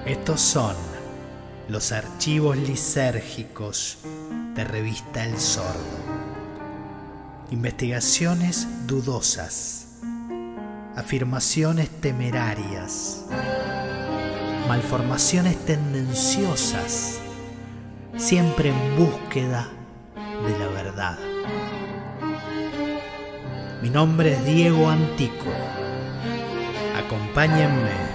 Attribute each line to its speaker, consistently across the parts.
Speaker 1: Estos son los archivos lisérgicos de Revista El Sordo. Investigaciones dudosas, afirmaciones temerarias, malformaciones tendenciosas, siempre en búsqueda de la verdad. Mi nombre es Diego Antico. Acompáñenme.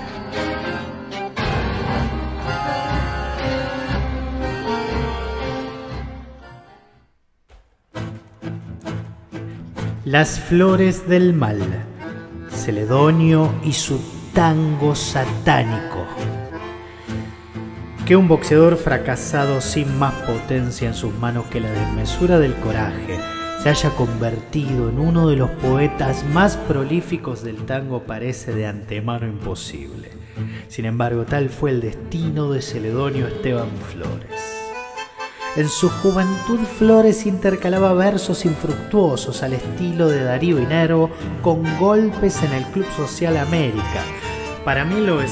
Speaker 1: Las flores del mal, Celedonio y su tango satánico. Que un boxeador fracasado sin más potencia en sus manos que la desmesura del coraje se haya convertido en uno de los poetas más prolíficos del tango parece de antemano imposible. Sin embargo, tal fue el destino de Celedonio Esteban Flores. En su juventud Flores intercalaba versos infructuosos al estilo de Darío y Nervo con golpes en el Club Social América. Para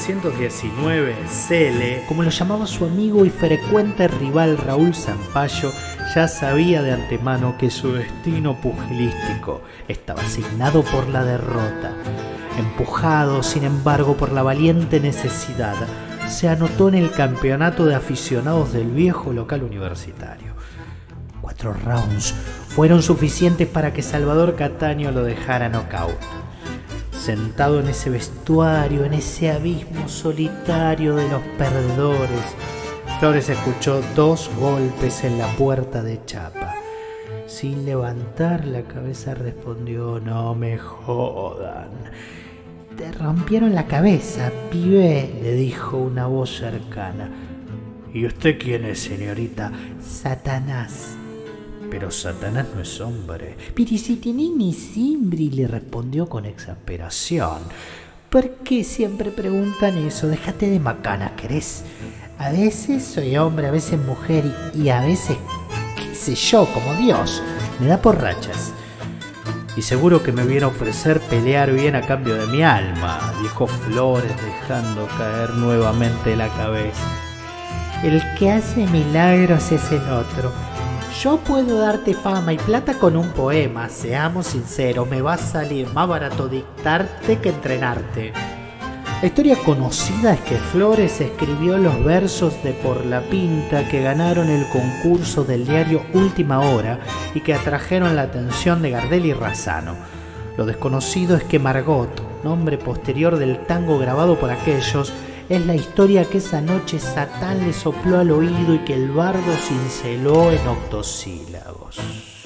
Speaker 1: 1919, Cele, como lo llamaba su amigo y frecuente rival Raúl Zampayo, ya sabía de antemano que su destino pugilístico estaba asignado por la derrota. Empujado, sin embargo, por la valiente necesidad, se anotó en el campeonato de aficionados del viejo local universitario. 4 rounds fueron suficientes para que Salvador Cataño lo dejara nocaut. Sentado en ese vestuario, en ese abismo solitario de los perdedores, Flores escuchó 2 golpes en la puerta de chapa. Sin levantar la cabeza respondió: "No me jodan". "Te rompieron la cabeza, pibe", le dijo una voz cercana. "¿Y usted quién es, señorita?". "Satanás". "Pero Satanás no es hombre". "Pero si tiene ni simbri", le respondió con exasperación. "¿Por qué siempre preguntan eso? Déjate de macanas, ¿querés? A veces soy hombre, a veces mujer y a veces, qué sé yo, como Dios. Me da por rachas". "Y seguro que me viene a ofrecer pelear bien a cambio de mi alma", dijo Flores, dejando caer nuevamente la cabeza. "El que hace milagros es el otro. Yo puedo darte fama y plata con un poema. Seamos sinceros, me va a salir más barato dictarte que entrenarte". La historia conocida es que Flores escribió los versos de Por la Pinta que ganaron el concurso del diario Última Hora y que atrajeron la atención de Gardel y Razzano. Lo desconocido es que Margot, nombre posterior del tango grabado por aquellos, es la historia que esa noche Satán le sopló al oído y que el bardo cinceló en octosílabos.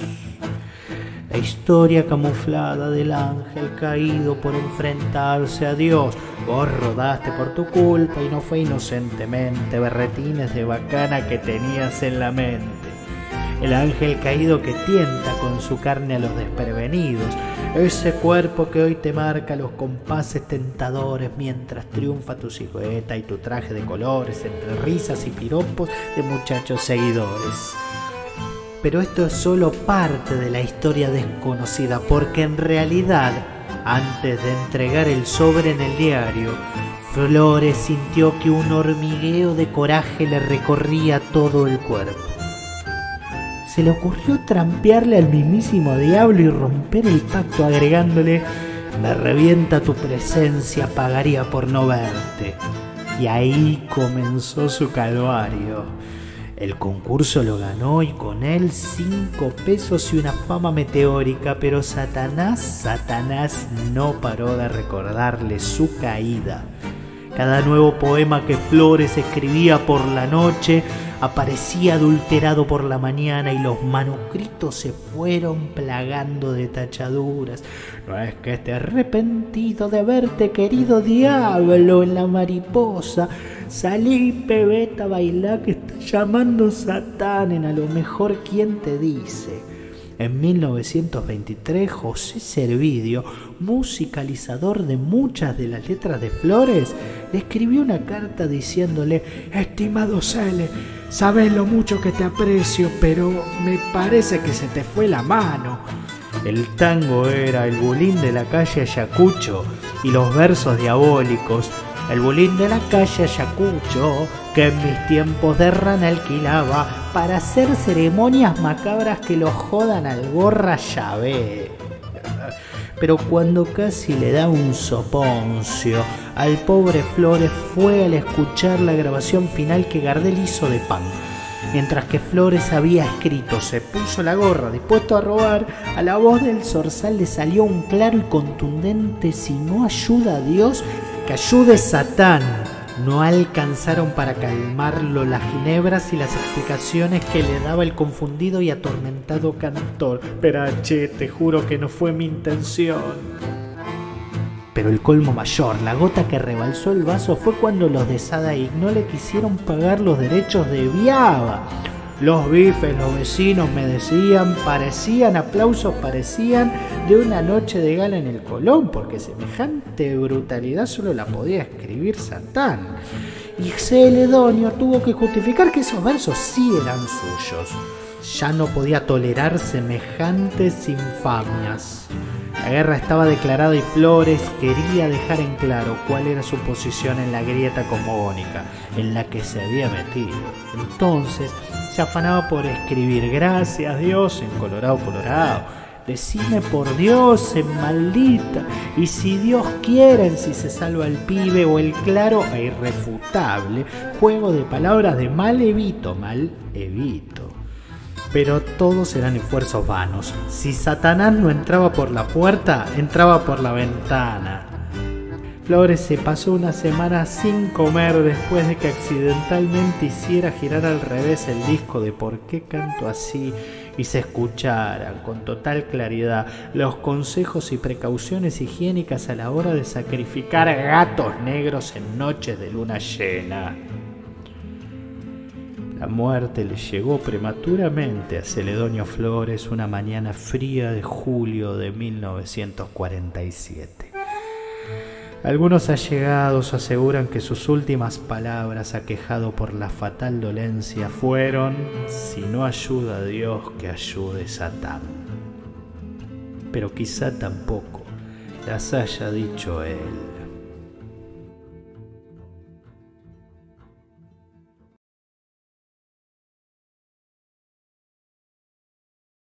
Speaker 1: La historia camuflada del ángel caído por enfrentarse a Dios. Vos rodaste por tu culpa y no fue inocentemente berretines de bacana que tenías en la mente. El ángel caído que tienta con su carne a los desprevenidos. Ese cuerpo que hoy te marca los compases tentadores mientras triunfa tu silueta y tu traje de colores entre risas y piropos de muchachos seguidores. Pero esto es solo parte de la historia desconocida, porque en realidad, antes de entregar el sobre en el diario, Flores sintió que un hormigueo de coraje le recorría todo el cuerpo. Se le ocurrió trampearle al mismísimo diablo y romper el pacto agregándole: "Me revienta tu presencia, pagaría por no verte". Y ahí comenzó su calvario. El concurso lo ganó y con él 5 pesos y una fama meteórica, pero Satanás no paró de recordarle su caída. Cada nuevo poema que Flores escribía por la noche aparecía adulterado por la mañana y los manuscritos se fueron plagando de tachaduras. "No es que esté arrepentido de haberte querido, diablo, en la mariposa. Salí, pebeta, bailá que está llamando Satán en A lo mejor quién te dice". En 1923, José Servideo, musicalizador de muchas de las letras de Flores, le escribió una carta diciéndole: "Estimado Cele, sabes lo mucho que te aprecio, pero me parece que se te fue la mano". El tango era el bulín de la calle Ayacucho y los versos diabólicos el bulín de la calle Ayacucho, que en mis tiempos de rana alquilaba para hacer ceremonias macabras que lo jodan al gorra ya ve. Pero cuando casi le da un soponcio al pobre Flores fue al escuchar la grabación final que Gardel hizo de Pan. Mientras que Flores había escrito, se puso la gorra, dispuesto a robar, a la voz del Zorzal le salió un claro y contundente: si no ayuda a Dios, que ayude Satán. No alcanzaron para calmarlo las ginebras y las explicaciones que le daba el confundido y atormentado cantor. Perache, te juro que no fue mi intención. Pero el colmo mayor, la gota que rebalsó el vaso, fue cuando los de Sadaik no le quisieron pagar los derechos de Viaba. Los bifes, los vecinos me decían, parecían aplausos, parecían de una noche de gala en el Colón, porque semejante brutalidad solo la podía escribir Satán. Y Celedonio tuvo que justificar que esos versos sí eran suyos. Ya no podía tolerar semejantes infamias. La guerra estaba declarada y Flores quería dejar en claro cuál era su posición en la grieta cosmogónica en la que se había metido. Entonces se afanaba por escribir: gracias Dios en Colorado, Colorado, decime por Dios en Maldita, y si Dios quiere en Si se salva el pibe, o el claro e irrefutable juego de palabras de mal evito. Pero todos eran esfuerzos vanos. Si Satanás no entraba por la puerta, entraba por la ventana. Flores se pasó una semana sin comer después de que accidentalmente hiciera girar al revés el disco de ¿Por qué canto así? Y se escucharan con total claridad los consejos y precauciones higiénicas a la hora de sacrificar gatos negros en noches de luna llena. La muerte le llegó prematuramente a Celedonio Flores una mañana fría de julio de 1947. Algunos allegados aseguran que sus últimas palabras, aquejado por la fatal dolencia, fueron: si no ayuda a Dios, que ayude Satán. Pero quizá tampoco las haya dicho él.